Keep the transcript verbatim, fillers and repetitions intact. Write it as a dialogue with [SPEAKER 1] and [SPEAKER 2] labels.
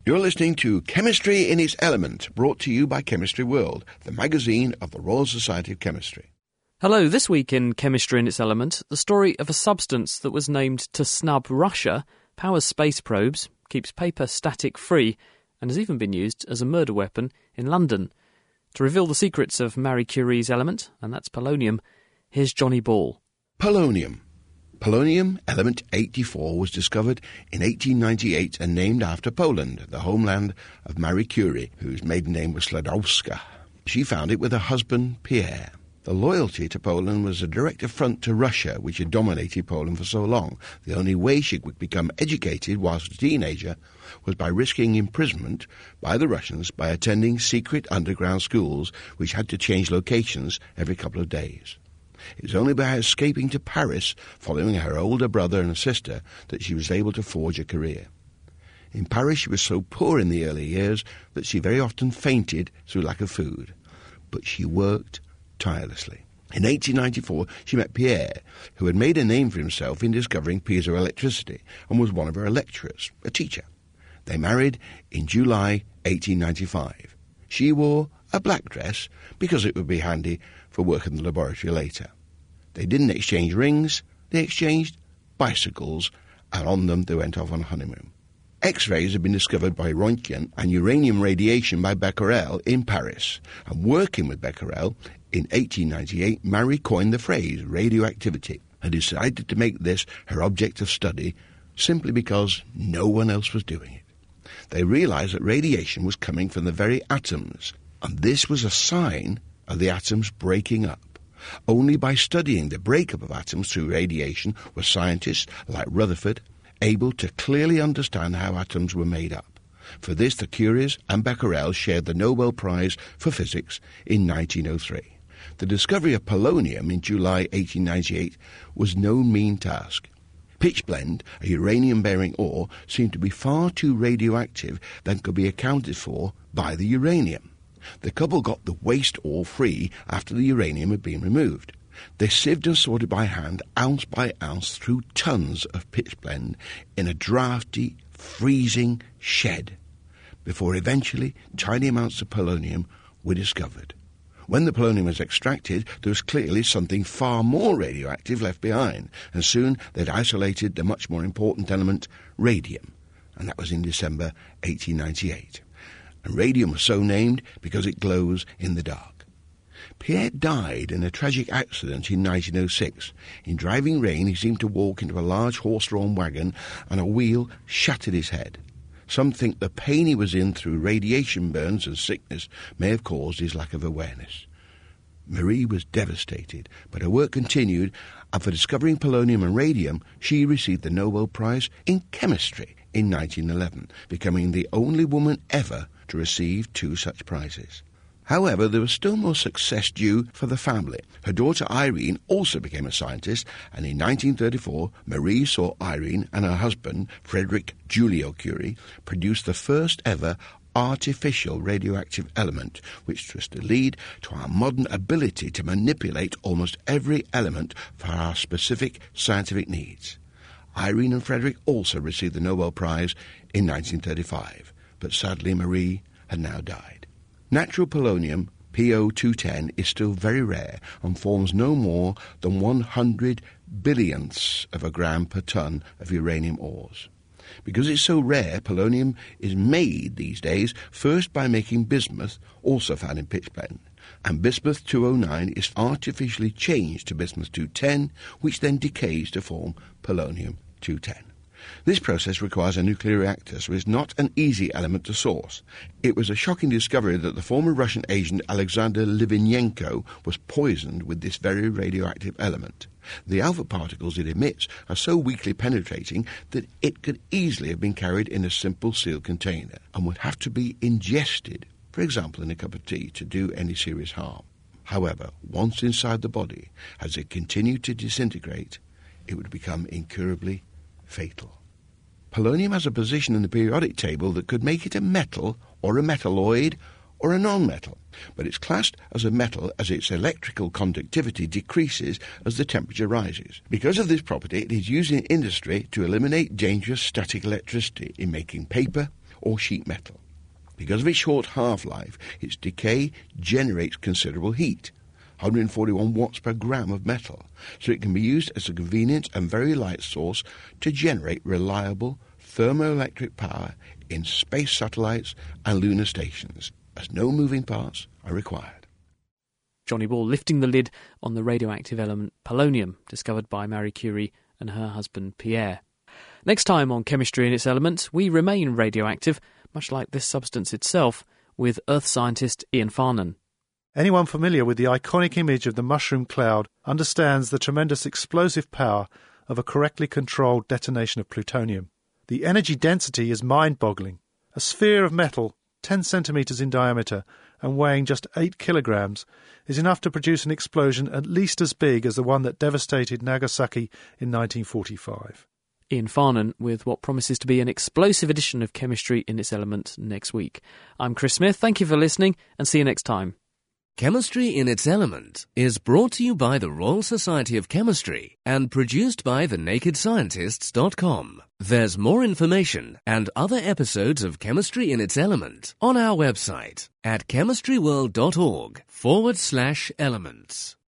[SPEAKER 1] You're listening to Chemistry in its Element, brought to you by Chemistry World, the magazine of the Royal Society of Chemistry.
[SPEAKER 2] Hello, this week in Chemistry in its Element, the story of a substance that was named to snub Russia, powers space probes, keeps paper static free, and has even been used as a murder weapon in London. To reveal the secrets of Marie Curie's element, and that's polonium, here's Johnny Ball.
[SPEAKER 1] Polonium. Polonium element eighty-four was discovered in eighteen ninety-eight and named after Poland, the homeland of Marie Curie, whose maiden name was Sklodowska. She found it with her husband, Pierre. The loyalty to Poland was a direct affront to Russia, which had dominated Poland for so long. The only way she could become educated whilst a teenager was by risking imprisonment by the Russians by attending secret underground schools which had to change locations every couple of days. It was only by escaping to Paris, following her older brother and sister, that she was able to forge a career. In Paris she was so poor in the early years that she very often fainted through lack of food. But she worked tirelessly. In eighteen ninety-four, she met Pierre, who had made a name for himself in discovering piezoelectricity and was one of her lecturers, a teacher. They married in July eighteen ninety-five. She wore a black dress because it would be handy for work in the laboratory later. They didn't exchange rings, they exchanged bicycles, and on them they went off on a honeymoon. X-rays had been discovered by Röntgen and uranium radiation by Becquerel in Paris, and working with Becquerel in eighteen ninety-eight, Marie coined the phrase radioactivity and decided to make this her object of study simply because no one else was doing it. They realized that radiation was coming from the very atoms, and this was a sign of the atoms breaking up. Only by studying the breakup of atoms through radiation were scientists like Rutherford able to clearly understand how atoms were made up. For this, the Curies and Becquerel shared the Nobel Prize for Physics in nineteen oh three. The discovery of polonium in July eighteen ninety-eight was no mean task. Pitchblende, a uranium-bearing ore, seemed to be far too radioactive than could be accounted for by the uranium. The couple got the waste ore free after the uranium had been removed. They sieved and sorted by hand, ounce by ounce, through tons of pitchblende in a drafty, freezing shed, before eventually tiny amounts of polonium were discovered. When the polonium was extracted, there was clearly something far more radioactive left behind, and soon they'd isolated the much more important element, radium, and that was in December eighteen ninety-eight. And radium was so named because it glows in the dark. Pierre died in a tragic accident in nineteen oh six. In driving rain, he seemed to walk into a large horse-drawn wagon, and a wheel shattered his head. Some think the pain he was in through radiation burns and sickness may have caused his lack of awareness. Marie was devastated, but her work continued, and for discovering polonium and radium, she received the Nobel Prize in Chemistry in nineteen eleven, becoming the only woman ever to receive two such prizes. However, there was still more success due for the family. Her daughter Irene also became a scientist, and in nineteen thirty-four, Marie saw Irene and her husband, Frederick Giulio Curie, produce the first ever artificial radioactive element, which was to lead to our modern ability to manipulate almost every element for our specific scientific needs. Irene and Frederick also received the Nobel Prize in nineteen thirty-five, but sadly Marie had now died. Natural polonium, P O two ten, is still very rare and forms no more than one hundred billionths of a gram per ton of uranium ores. Because it's so rare, polonium is made these days first by making bismuth, also found in pitchblende, and bismuth two oh nine is artificially changed to bismuth two ten, which then decays to form polonium two ten. This process requires a nuclear reactor, so it's not an easy element to source. It was a shocking discovery that the former Russian agent Alexander Litvinenko was poisoned with this very radioactive element. The alpha particles it emits are so weakly penetrating that it could easily have been carried in a simple sealed container and would have to be ingested, for example in a cup of tea, to do any serious harm. However, once inside the body, as it continued to disintegrate, it would become incurably fatal. Polonium has a position in the periodic table that could make it a metal or a metalloid or a non-metal, but it's classed as a metal as its electrical conductivity decreases as the temperature rises. Because of this property, it is used in industry to eliminate dangerous static electricity in making paper or sheet metal. Because of its short half-life, its decay generates considerable heat, one hundred forty-one watts per gram of metal, so it can be used as a convenient and very light source to generate reliable thermoelectric power in space satellites and lunar stations, as no moving parts are required.
[SPEAKER 2] Johnny Ball lifting the lid on the radioactive element polonium, discovered by Marie Curie and her husband Pierre. Next time on Chemistry and its Elements, we remain radioactive, much like this substance itself, with Earth scientist Ian Farnan.
[SPEAKER 3] Anyone familiar with the iconic image of the mushroom cloud understands the tremendous explosive power of a correctly controlled detonation of plutonium. The energy density is mind-boggling. A sphere of metal, ten centimetres in diameter and weighing just eight kilograms, is enough to produce an explosion at least as big as the one that devastated Nagasaki in nineteen forty-five.
[SPEAKER 2] Ian Farnan with what promises to be an explosive edition of Chemistry in its Element next week. I'm Chris Smith, thank you for listening, and see you next time.
[SPEAKER 4] Chemistry in its Element is brought to you by the Royal Society of Chemistry and produced by the naked scientists dot com. There's more information and other episodes of Chemistry in its Element on our website at chemistryworld.org forward slash elements.